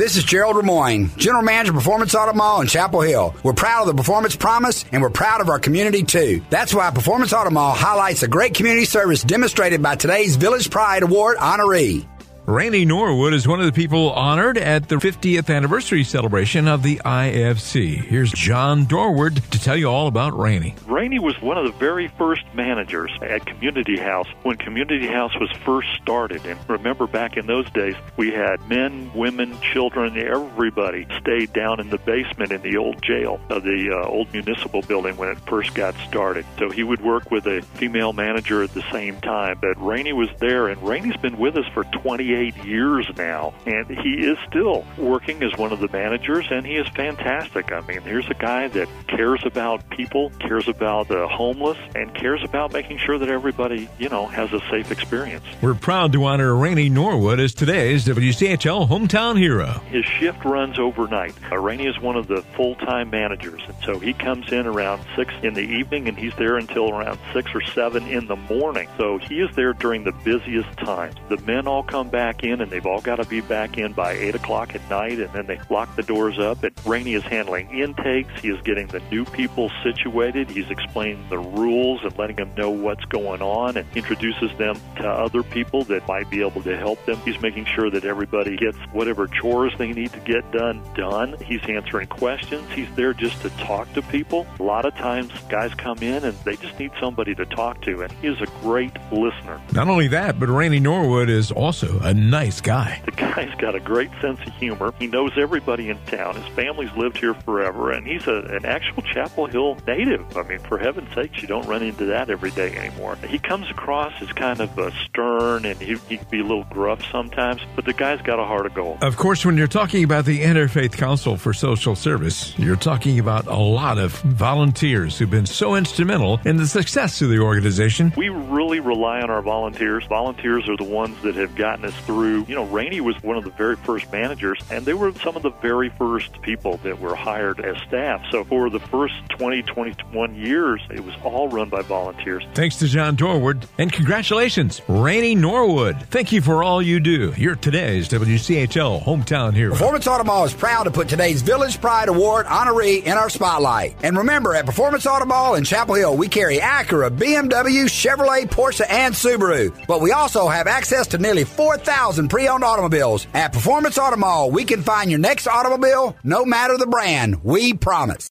This is Gerald Ramoyne, General Manager of Performance Auto Mall in Chapel Hill. We're proud of the Performance Promise, and we're proud of our community, too. That's why Performance Auto Mall highlights the great community service demonstrated by today's Village Pride Award honoree. Randy Norwood is one of the people honored at the 50th anniversary celebration of the IFC. Here's John Dorward to tell you all about Randy. Randy was one of the very first managers at Community House when Community House was first started. And remember, back in those days, we had men, women, children, everybody stayed down in the basement in the old jail of the old municipal building when it first got started. So he would work with a female manager at the same time. But Randy was there, and Randy's been with us for 28 years now, and he is still working as one of the managers, and he is fantastic. I mean, here's a guy that cares about people, cares about the homeless, and cares about making sure that everybody, has a safe experience. We're proud to honor Randy Norwood as today's WCHL Hometown Hero. His shift runs overnight. Randy is one of the full-time managers, and so he comes in around 6 in the evening, and he's there until around 6 or 7 in the morning. So he is there during the busiest times. The men all come back in, and they've all got to be back in by 8 o'clock at night, and then they lock the doors up. And Rainey is handling intakes. He is getting the new people situated. He's explaining the rules and letting them know what's going on, and introduces them to other people that might be able to help them. He's making sure that everybody gets whatever chores they need to get done. He's answering questions. He's there just to talk to people. A lot of times guys come in and they just need somebody to talk to, and he is a great listener. Not only that, but Randy Norwood is also a nice guy. The guy's got a great sense of humor. He knows everybody in town. His family's lived here forever, and he's an actual Chapel Hill native. I mean, for heaven's sakes, you don't run into that every day anymore. He comes across as kind of stern, and he can be a little gruff sometimes, but the guy's got a heart of gold. Of course, when you're talking about the Interfaith Council for Social Service, you're talking about a lot of volunteers who've been so instrumental in the success of the organization. We really rely on our volunteers. Volunteers are the ones that have gotten us through. Rainey was one of the very first managers, and they were some of the very first people that were hired as staff. So for the first 21 years, it was all run by volunteers. Thanks to John Dorward, and congratulations, Randy Norwood. Thank you for all you do. You're today's WCHL Hometown Hero. Performance Auto Mall is proud to put today's Village Pride Award honoree in our spotlight. And remember, at Performance Auto Mall in Chapel Hill, we carry Acura, BMW, Chevrolet, Porsche, and Subaru. But we also have access to nearly 4,000 pre-owned automobiles. At Performance Auto Mall, we can find your next automobile, no matter the brand. We promise.